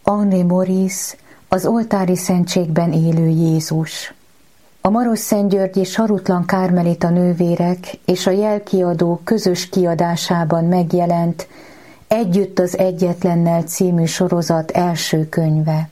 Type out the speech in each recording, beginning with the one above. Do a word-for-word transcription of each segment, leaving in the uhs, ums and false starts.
Henri Maurice, az oltári szentségben élő Jézus. A Marosszentgyörgyi Sarutlan Kármelita nővérek és a jelkiadó közös kiadásában megjelent Együtt az Egyetlennel című sorozat első könyve.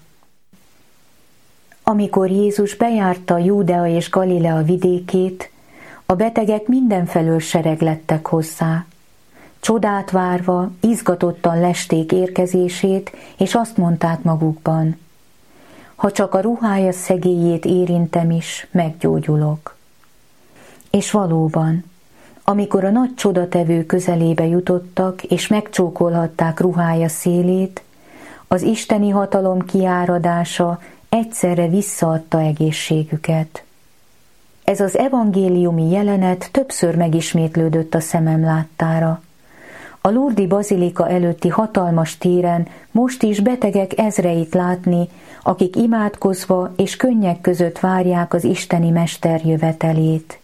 Amikor Jézus bejárta Júdea és Galilea vidékét, a betegek mindenfelől sereglettek hozzá. Csodát várva, izgatottan lesték érkezését, és azt mondták magukban: ha csak a ruhája szegélyét érintem is, meggyógyulok. És valóban, amikor a nagy csodatevő közelébe jutottak, és megcsókolhatták ruhája szélét, az isteni hatalom kiáradása egyszerre visszaadta egészségüket. Ez az evangéliumi jelenet többször megismétlődött a szemem láttára. A Lourdes bazilika előtti hatalmas téren most is betegek ezreit látni, akik imádkozva és könnyek között várják az isteni mester jövetelét.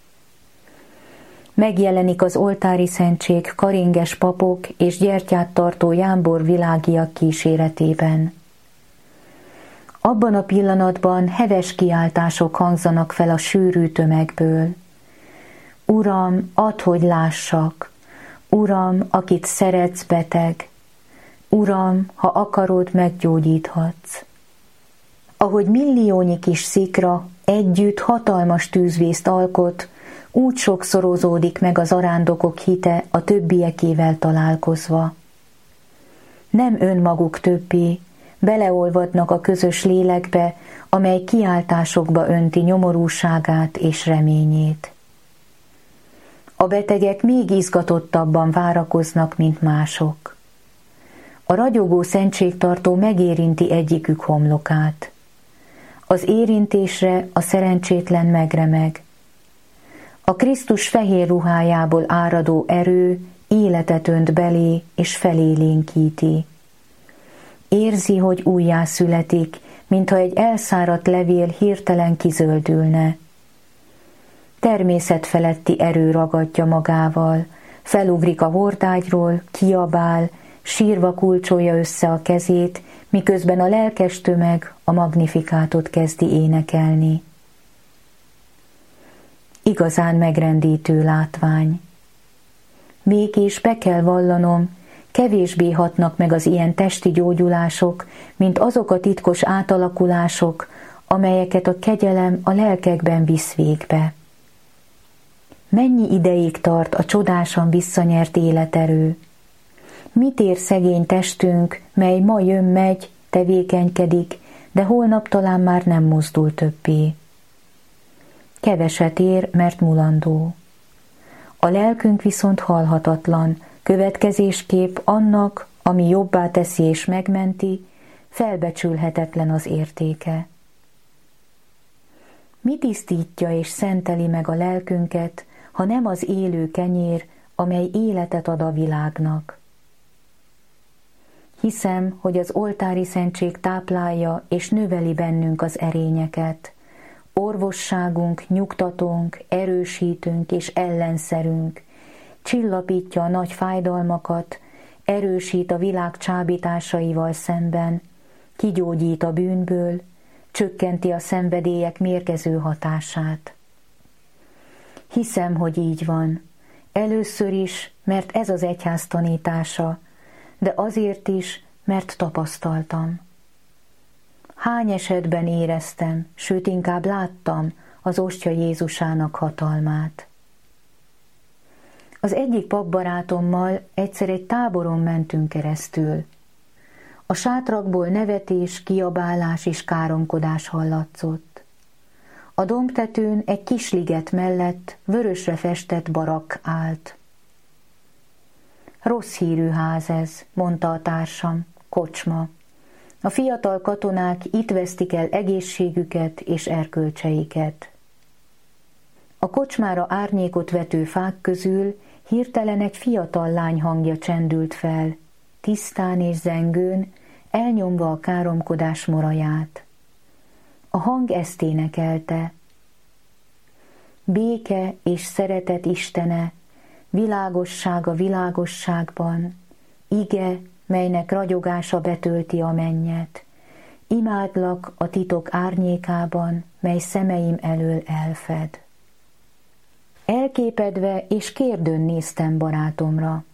Megjelenik az oltári szentség karinges papok és gyertyát tartó jámbor világiak kíséretében. Abban a pillanatban heves kiáltások hangzanak fel a sűrű tömegből. Uram, add, hogy lássak! Uram, akit szeretsz, beteg! Uram, ha akarod, meggyógyíthatsz! Ahogy milliónyi kis szikra együtt hatalmas tűzvészt alkot, úgy sokszorozódik meg az arándokok hite a többiekével találkozva. Nem önmaguk többé, beleolvadnak a közös lélekbe, amely kiáltásokba önti nyomorúságát és reményét. A betegek még izgatottabban várakoznak, mint mások. A ragyogó szentségtartó megérinti egyikük homlokát. Az érintésre a szerencsétlen megremeg. A Krisztus fehér ruhájából áradó erő életet önt belé és felélénkíti. Érzi, hogy újjászületik, mintha egy elszáradt levél hirtelen kizöldülne. Természetfeletti erő ragadja magával, felugrik a hordágyról, kiabál, sírva kulcsolja össze a kezét, miközben a lelkes tömeg a magnifikátot kezdi énekelni. Igazán megrendítő látvány. Mégis be kell vallanom, kevésbé hatnak meg az ilyen testi gyógyulások, mint azok a titkos átalakulások, amelyeket a kegyelem a lelkekben visz végbe. Mennyi ideig tart a csodásan visszanyert életerő? Mit ér szegény testünk, mely ma jön-megy, tevékenykedik, de holnap talán már nem mozdul többé? Keveset ér, mert mulandó. A lelkünk viszont halhatatlan, következésképp annak, ami jobbá teszi és megmenti, felbecsülhetetlen az értéke. Mi tisztítja és szenteli meg a lelkünket, ha nem az élő kenyér, amely életet ad a világnak? Hiszem, hogy az oltári szentség táplálja és növeli bennünk az erényeket. Orvosságunk, nyugtatónk, erősítőnk és ellenszerünk, csillapítja a nagy fájdalmakat, erősít a világ csábításaival szemben, kigyógyít a bűnből, csökkenti a szenvedélyek mérgező hatását. Hiszem, hogy így van. Először is, mert ez az egyház tanítása, de azért is, mert tapasztaltam. Hány esetben éreztem, sőt inkább láttam az ostya Jézusának hatalmát. Az egyik papbarátommal egyszer egy táboron mentünk keresztül. A sátrakból nevetés, kiabálás és káromkodás hallatszott. A dombtetőn egy kis liget mellett vörösre festett barakk állt. Rossz hírű ház ez, mondta a társam, kocsma. A fiatal katonák itt vesztik el egészségüket és erkölcseiket. A kocsmára árnyékot vető fák közül hirtelen egy fiatal lány hangja csendült fel, tisztán és zengőn, elnyomva a káromkodás moraját. A hang ezt énekelte: béke és szeretet Istene, világosság a világosságban, ige, melynek ragyogása betölti a mennyet, imádlak a titok árnyékában, mely szemeim elől elfed. Elképedve és kérdőn néztem barátomra.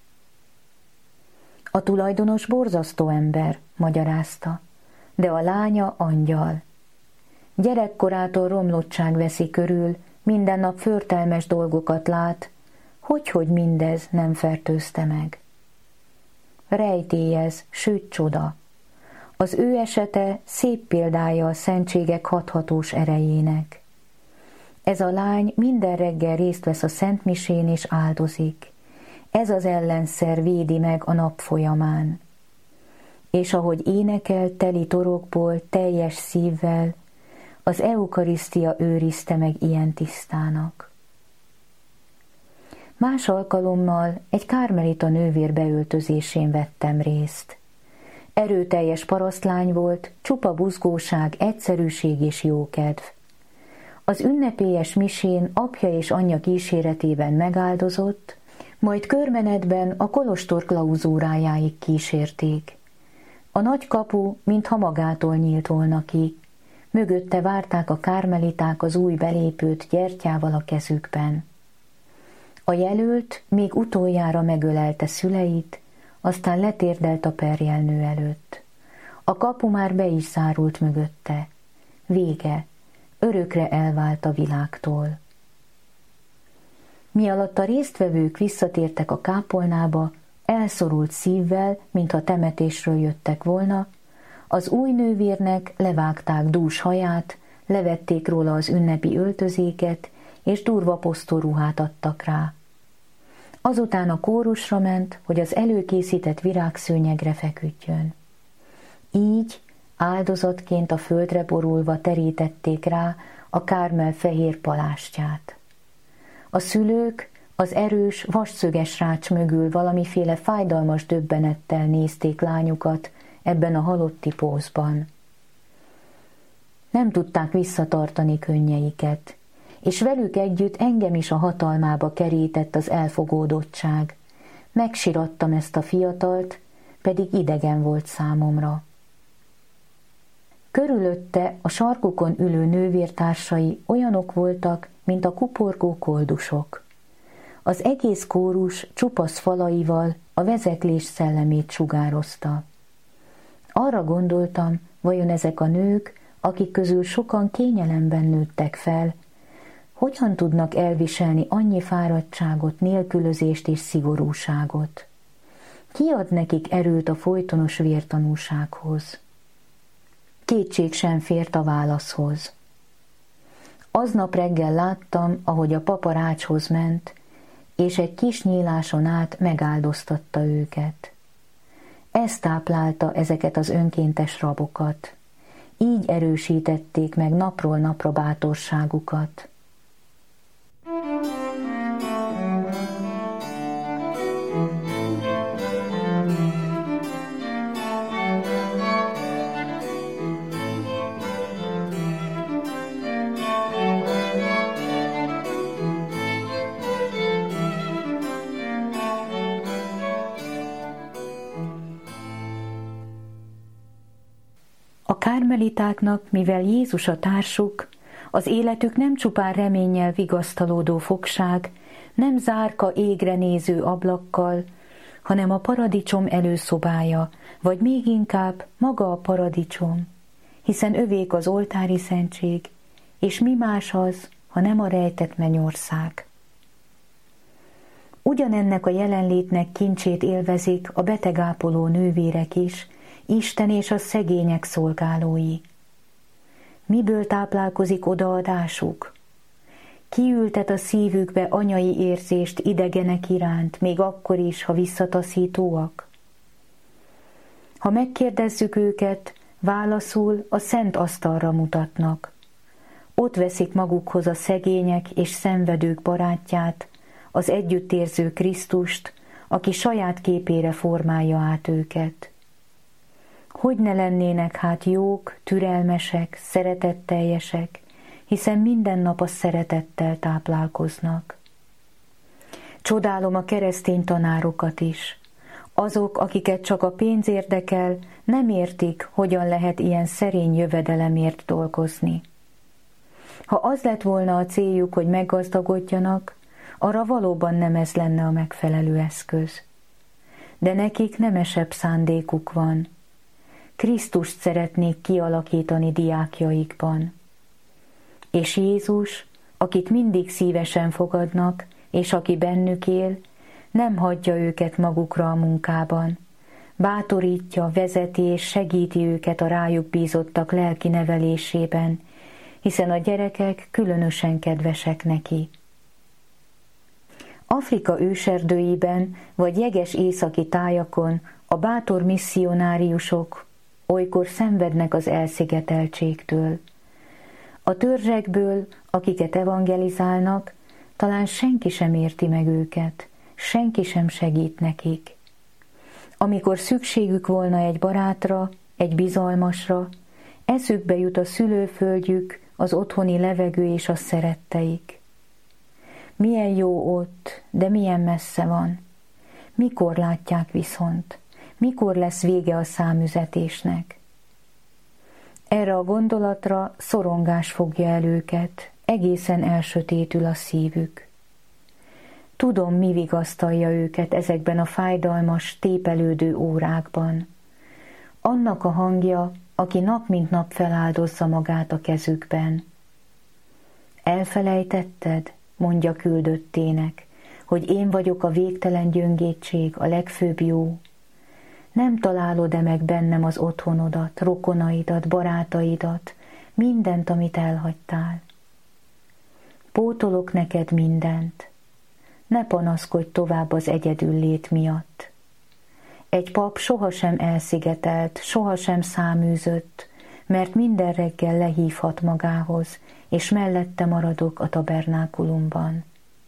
A tulajdonos borzasztó ember, magyarázta, de a lánya angyal. Gyerekkorától romlottság veszi körül, minden nap förtelmes dolgokat lát, hogyhogy mindez nem fertőzte meg. Rejtélyez, sőt csoda. Az ő esete szép példája a szentségek hathatós erejének. Ez a lány minden reggel részt vesz a szentmisén és áldozik. Ez az ellenszer védi meg a nap folyamán. És ahogy énekel teli torokból, teljes szívvel, az eukarisztia őrizte meg ilyen tisztának. Más alkalommal egy kármelita nővér beöltözésén vettem részt. Erőteljes parasztlány volt, csupa buzgóság, egyszerűség és jókedv. Az ünnepélyes misén apja és anyja kíséretében megáldozott, majd körmenetben a kolostor klauzúrájáig kísérték. A nagy kapu, mintha magától nyílt volna ki, mögötte várták a kármeliták az új belépőt gyertyával a kezükben. A jelölt még utoljára megölelte szüleit, aztán letérdelt a perjelnő előtt. A kapu már be is zárult mögötte. Vége, örökre elvált a világtól. Mi alatt a résztvevők visszatértek a kápolnába, elszorult szívvel, mintha temetésről jöttek volna, az új nővérnek levágták dús haját, levették róla az ünnepi öltözéket, és durva posztorruhát adtak rá. Azután a kórusra ment, hogy az előkészített virágszőnyegre feküdjön. Így áldozatként a földre borulva terítették rá a Kármel fehér palástját. A szülők az erős, vasszöges rács mögül valamiféle fájdalmas döbbenettel nézték lányukat ebben a halotti pózban. Nem tudták visszatartani könnyeiket, és velük együtt engem is a hatalmába kerített az elfogódottság. Megsirattam ezt a fiatalt, pedig idegen volt számomra. Körülötte a sarkukon ülő nővértársai olyanok voltak, mint a kuporgó koldusok. Az egész kórus csupasz falaival a vezeklés szellemét sugározta. Arra gondoltam, vajon ezek a nők, akik közül sokan kényelemben nőttek fel, hogyan tudnak elviselni annyi fáradtságot, nélkülözést és szigorúságot? Ki ad nekik erőt a folytonos vértanúsághoz? Kétség sem fért a válaszhoz. Aznap reggel láttam, ahogy a papa rácshoz ment, és egy kis nyíláson át megáldoztatta őket. Ez táplálta ezeket az önkéntes rabokat. Így erősítették meg napról napra bátorságukat. A kármelitáknak, mivel Jézus a társuk, az életük nem csupán reménnyel vigasztalódó fogság, nem zárka égre néző ablakkal, hanem a paradicsom előszobája, vagy még inkább maga a paradicsom, hiszen övék az oltári szentség, és mi más az, ha nem a rejtett mennyország. Ugyanennek a jelenlétnek kincsét élvezik a betegápoló nővérek is, Isten és a szegények szolgálói. Miből táplálkozik odaadásuk? Kiültet a szívükbe anyai érzést idegenek iránt, még akkor is, ha visszataszítóak? Ha megkérdezzük őket, válaszul a szent asztalra mutatnak. Ott veszik magukhoz a szegények és szenvedők barátját, az együttérző Krisztust, aki saját képére formálja át őket. Hogy ne lennének hát jók, türelmesek, szeretetteljesek, hiszen minden nap a szeretettel táplálkoznak. Csodálom a keresztény tanárokat is. Azok, akiket csak a pénz érdekel, nem értik, hogyan lehet ilyen szerény jövedelemért dolgozni. Ha az lett volna a céljuk, hogy meggazdagodjanak, arra valóban nem ez lenne a megfelelő eszköz. De nekik nemesebb szándékuk van. Krisztust szeretnék kialakítani diákjaikban. És Jézus, akit mindig szívesen fogadnak, és aki bennük él, nem hagyja őket magukra a munkában. Bátorítja, vezeti és segíti őket a rájuk bízottak lelki nevelésében, hiszen a gyerekek különösen kedvesek neki. Afrika őserdőiben vagy jeges északi tájakon a bátor misszionáriusok olykor szenvednek az elszigeteltségtől. A törzsekből, akiket evangelizálnak, talán senki sem érti meg őket, senki sem segít nekik. Amikor szükségük volna egy barátra, egy bizalmasra, eszükbe jut a szülőföldjük, az otthoni levegő és a szeretteik. Milyen jó ott, de milyen messze van. Mikor látják viszont? Mikor lesz vége a számüzetésnek? Erre a gondolatra szorongás fogja el őket, egészen elsötétül a szívük. Tudom, mi vigasztalja őket ezekben a fájdalmas, tépelődő órákban. Annak a hangja, aki nap mint nap feláldozza magát a kezükben. Elfelejtetted, mondja küldöttének, hogy én vagyok a végtelen gyöngétség, a legfőbb jó. Nem találod-e meg bennem az otthonodat, rokonaidat, barátaidat, mindent, amit elhagytál? Pótolok neked mindent. Ne panaszkodj tovább az egyedüllét miatt. Egy pap sohasem elszigetelt, sohasem száműzött, mert minden reggel lehívhat magához, és mellette maradok a tabernákulumban.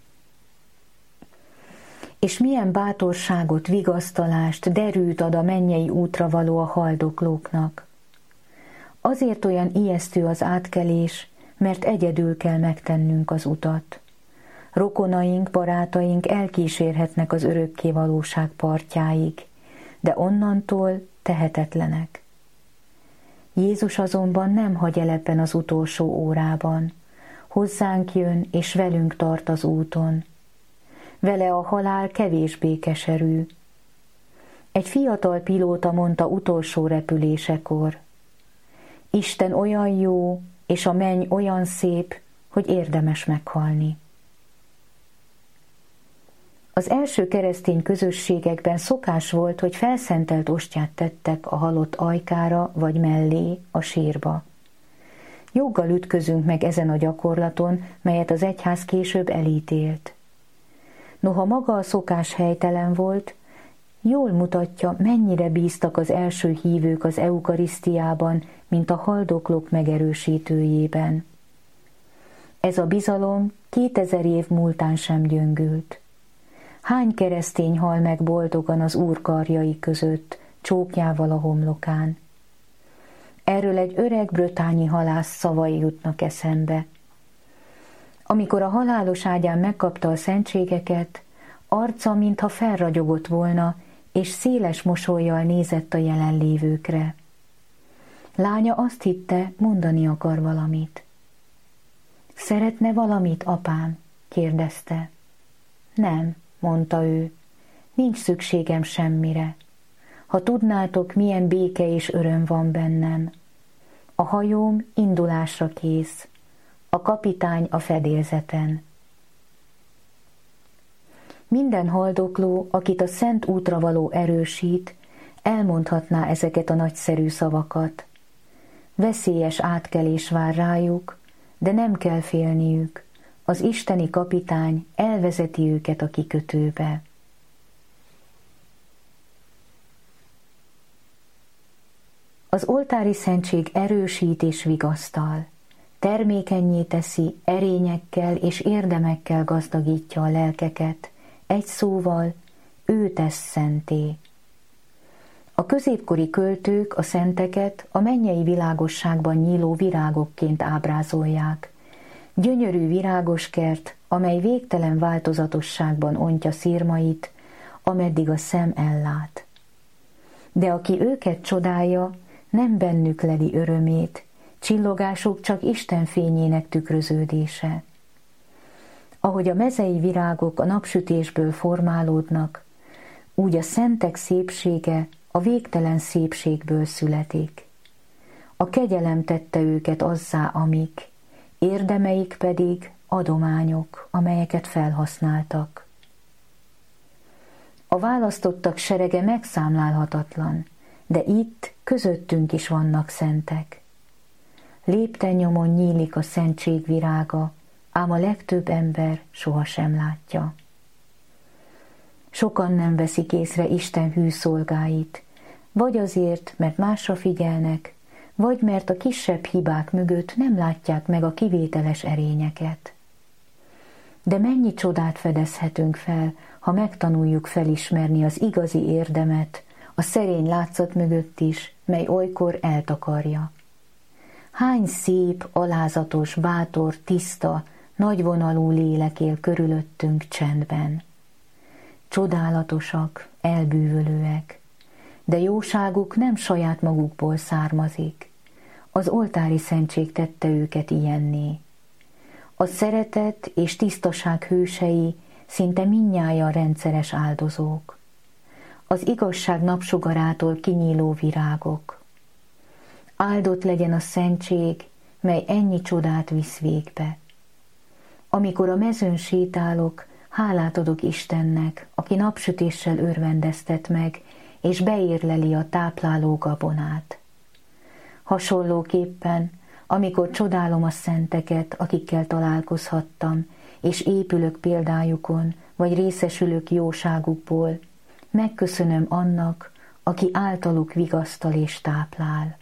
És milyen bátorságot, vigasztalást, derűt ad a mennyei útra való a haldoklóknak. Azért olyan ijesztő az átkelés, mert egyedül kell megtennünk az utat. Rokonaink, barátaink elkísérhetnek az örökké valóság partjáig, de onnantól tehetetlenek. Jézus azonban nem hagy el ebben az utolsó órában. Hozzánk jön, és velünk tart az úton. Vele a halál kevésbé keserű. Egy fiatal pilóta mondta utolsó repülésekor: Isten olyan jó, és a menny olyan szép, hogy érdemes meghalni. Az első keresztény közösségekben szokás volt, hogy felszentelt ostját tettek a halott ajkára vagy mellé, a sírba. Joggal ütközünk meg ezen a gyakorlaton, melyet az egyház később elítélt. Noha maga a szokás helytelen volt, jól mutatja, mennyire bíztak az első hívők az eukarisztiában, mint a haldoklók megerősítőjében. Ez a bizalom kétezer év múltán sem gyöngült. Hány keresztény hal meg boldogan az Úr karjai között, csókjával a homlokán? Erről egy öreg brötányi halász szavai jutnak eszembe. Amikor a halálos ágyán megkapta a szentségeket, arca mintha felragyogott volna, és széles mosollyal nézett a jelenlévőkre. Lánya azt hitte, mondani akar valamit. Szeretne valamit, apám? kérdezte. Nem, mondta ő, nincs szükségem semmire. Ha tudnátok, milyen béke és öröm van bennem. A hajóm indulásra kész, a kapitány a fedélzeten. Minden haldokló, akit a szent útra való erősít, elmondhatná ezeket a nagyszerű szavakat. Veszélyes átkelés vár rájuk, de nem kell félniük. Az isteni kapitány elvezeti őket a kikötőbe. Az oltári szentség erősít és vigasztal, termékennyé teszi, erényekkel és érdemekkel gazdagítja a lelkeket, egy szóval, ő tesz szenté. A középkori költők a szenteket a mennyei világosságban nyíló virágokként ábrázolják. Gyönyörű virágos kert, amely végtelen változatosságban ontja szirmait, ameddig a szem ellát. De aki őket csodálja, nem bennük leli örömét, csillogásuk csak Isten fényének tükröződése. Ahogy a mezei virágok a napsütésből formálódnak, úgy a szentek szépsége a végtelen szépségből születik. A kegyelem tette őket azzá, amik, érdemeik pedig adományok, amelyeket felhasználtak. A választottak serege megszámlálhatatlan, de itt közöttünk is vannak szentek. Léptennyomon nyílik a szentség virága, ám a legtöbb ember sohasem látja. Sokan nem veszik észre Isten hű szolgáit, vagy azért, mert másra figyelnek, vagy mert a kisebb hibák mögött nem látják meg a kivételes erényeket. De mennyi csodát fedezhetünk fel, ha megtanuljuk felismerni az igazi érdemet, a szerény látszat mögött is, mely olykor eltakarja. Hány szép, alázatos, bátor, tiszta, nagyvonalú lélek él körülöttünk csendben. Csodálatosak, elbűvölőek, de jóságuk nem saját magukból származik. Az oltári szentség tette őket ilyenné. A szeretet és tisztaság hősei szinte mindnyájan rendszeres áldozók. Az igazság napsugarától kinyíló virágok. Áldott legyen a szentség, mely ennyi csodát visz végbe. Amikor a mezőn sétálok, hálát adok Istennek, aki napsütéssel örvendeztet meg, és beérleli a tápláló gabonát. Hasonlóképpen, amikor csodálom a szenteket, akikkel találkozhattam, és épülök példájukon, vagy részesülök jóságukból, megköszönöm annak, aki általuk vigasztal és táplál.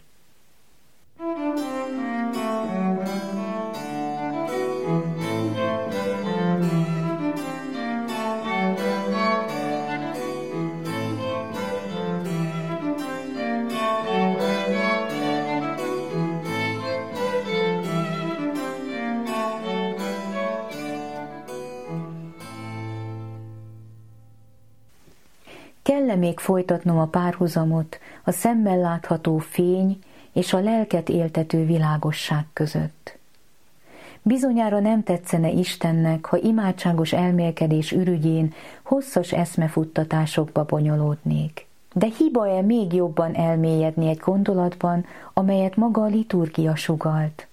Kell-e még folytatnom a párhuzamot a szemmel látható fény és a lelket éltető világosság között? Bizonyára nem tetszene Istennek, ha imádságos elmélkedés ürügyén hosszas eszmefuttatásokba bonyolódnék. De hiba-e még jobban elmélyedni egy gondolatban, amelyet maga a liturgia sugalt?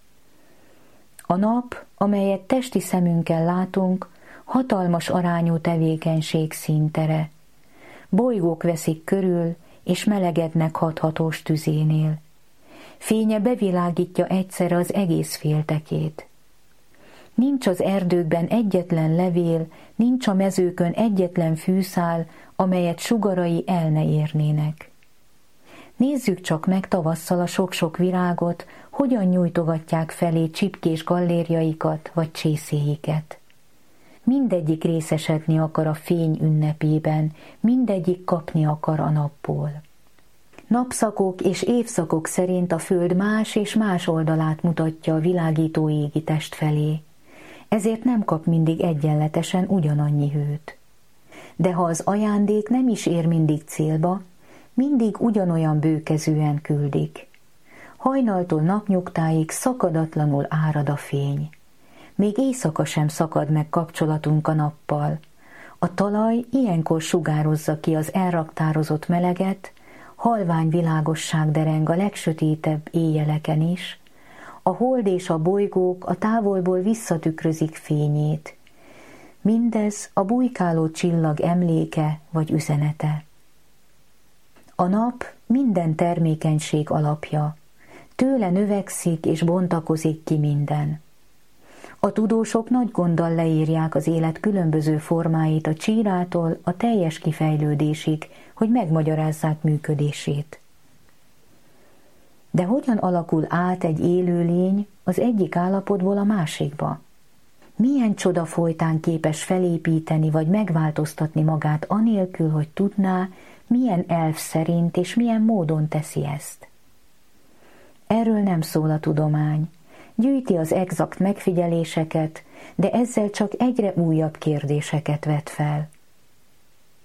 A nap, amelyet testi szemünkkel látunk, hatalmas arányú tevékenység színtere. Bolygók veszik körül, és melegednek hathatós tüzénél. Fénye bevilágítja egyszerre az egész féltekét. Nincs az erdőkben egyetlen levél, nincs a mezőkön egyetlen fűszál, amelyet sugarai el ne érnének. Nézzük csak meg tavasszal a sok-sok virágot, hogyan nyújtogatják felé csipkés gallérjaikat vagy csészéiket. Mindegyik részesedni akar a fény ünnepében, mindegyik kapni akar a napból. Napszakok és évszakok szerint a föld más és más oldalát mutatja a világító égi test felé, ezért nem kap mindig egyenletesen ugyanannyi hőt. De ha az ajándék nem is ér mindig célba, mindig ugyanolyan bőkezűen küldik. Hajnaltól napnyugtáig szakadatlanul árad a fény. Még éjszaka sem szakad meg kapcsolatunk a nappal. A talaj ilyenkor sugározza ki az elraktározott meleget, halvány világosság dereng a legsötétebb éjjeleken is, a hold és a bolygók a távolból visszatükrözik fényét. Mindez a bujkáló csillag emléke vagy üzenete. A nap minden termékenység alapja, tőle növekszik és bontakozik ki minden. A tudósok nagy gonddal leírják az élet különböző formáit a csírától a teljes kifejlődésig, hogy megmagyarázzák működését. De hogyan alakul át egy élőlény az egyik állapotból a másikba? Milyen csoda folytán képes felépíteni vagy megváltoztatni magát anélkül, hogy tudná, milyen elv szerint és milyen módon teszi ezt? Erről nem szól a tudomány. Gyűjti az exakt megfigyeléseket, de ezzel csak egyre újabb kérdéseket vet fel.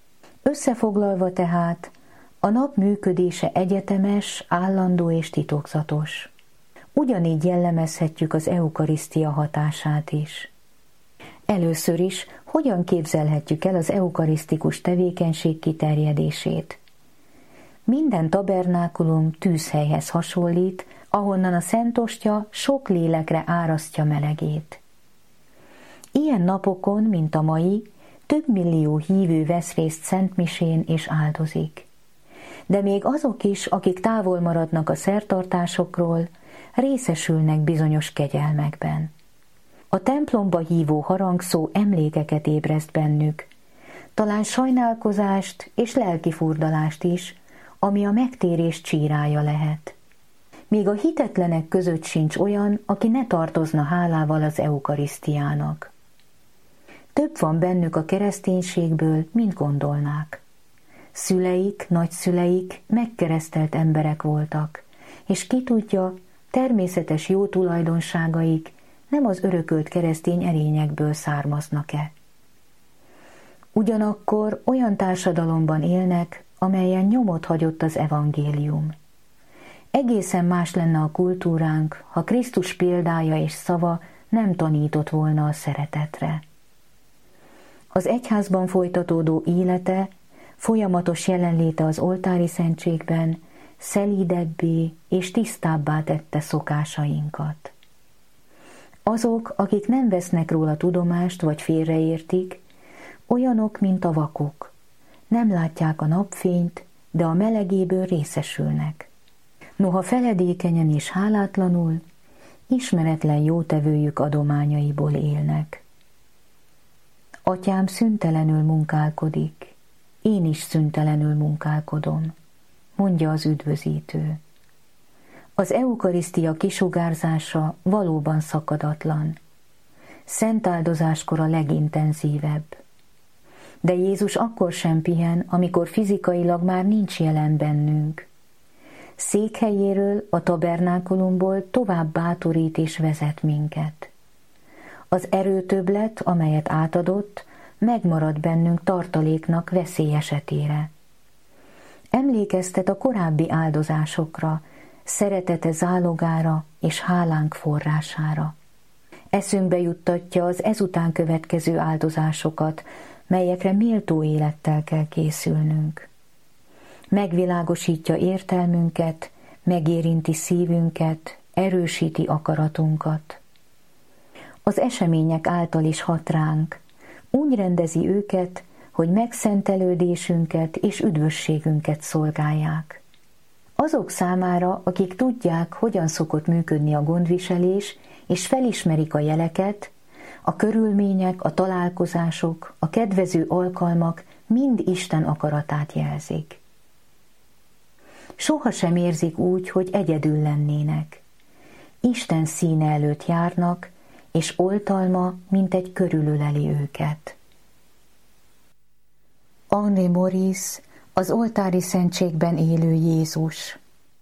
Összefoglalva tehát, a nap működése egyetemes, állandó és titokzatos. Ugyanígy jellemezhetjük az eukarisztia hatását is. Először is, hogyan képzelhetjük el az eukarisztikus tevékenység kiterjedését? Minden tabernákulum tűzhelyhez hasonlít, ahonnan a szentostya sok lélekre árasztja melegét. Ilyen napokon, mint a mai, több millió hívő vesz részt szentmisén és áldozik. De még azok is, akik távol maradnak a szertartásokról, részesülnek bizonyos kegyelmekben. A templomba hívó harangszó emlékeket ébreszt bennük, talán sajnálkozást és lelkifurdalást is, ami a megtérés csírája lehet. Még a hitetlenek között sincs olyan, aki ne tartozna hálával az eukarisztiának. Több van bennük a kereszténységből, mint gondolnák. Szüleik, nagyszüleik megkeresztelt emberek voltak, és ki tudja, természetes jó tulajdonságaik nem az örökölt keresztény erényekből származnak-e. Ugyanakkor olyan társadalomban élnek, amelyen nyomot hagyott az evangélium. Egészen más lenne a kultúránk, ha Krisztus példája és szava nem tanított volna a szeretetre. Az egyházban folytatódó élete, folyamatos jelenléte az oltári szentségben szelídebbé és tisztábbá tette szokásainkat. Azok, akik nem vesznek róla tudomást vagy félreértik, olyanok, mint a vakok. Nem látják a napfényt, de a melegéből részesülnek. Noha feledékenyen és hálátlanul, ismeretlen jótevőjük adományaiból élnek. Atyám szüntelenül munkálkodik, én is szüntelenül munkálkodom, mondja az üdvözítő. Az eukarisztia kisugárzása valóban szakadatlan. Szentáldozáskor a legintenzívebb. De Jézus akkor sem pihen, amikor fizikailag már nincs jelen bennünk. Székhelyéről, a tabernákulumból tovább bátorít és vezet minket. Az erőtöbblet, amelyet átadott, megmarad bennünk tartaléknak veszély esetére. Emlékeztet a korábbi áldozásokra, szeretete zálogára és hálánk forrására. Eszünkbe juttatja az ezután következő áldozásokat, melyekre méltó élettel kell készülnünk. Megvilágosítja értelmünket, megérinti szívünket, erősíti akaratunkat. Az események által is hat ránk, úgy rendezi őket, hogy megszentelődésünket és üdvösségünket szolgálják. Azok számára, akik tudják, hogyan szokott működni a gondviselés, és felismerik a jeleket, a körülmények, a találkozások, a kedvező alkalmak mind Isten akaratát jelzik. Soha sem érzik úgy, hogy egyedül lennének. Isten színe előtt járnak, és oltalma, mint egy körülöleli őket. Henri Maurice, az oltári szentségben élő Jézus.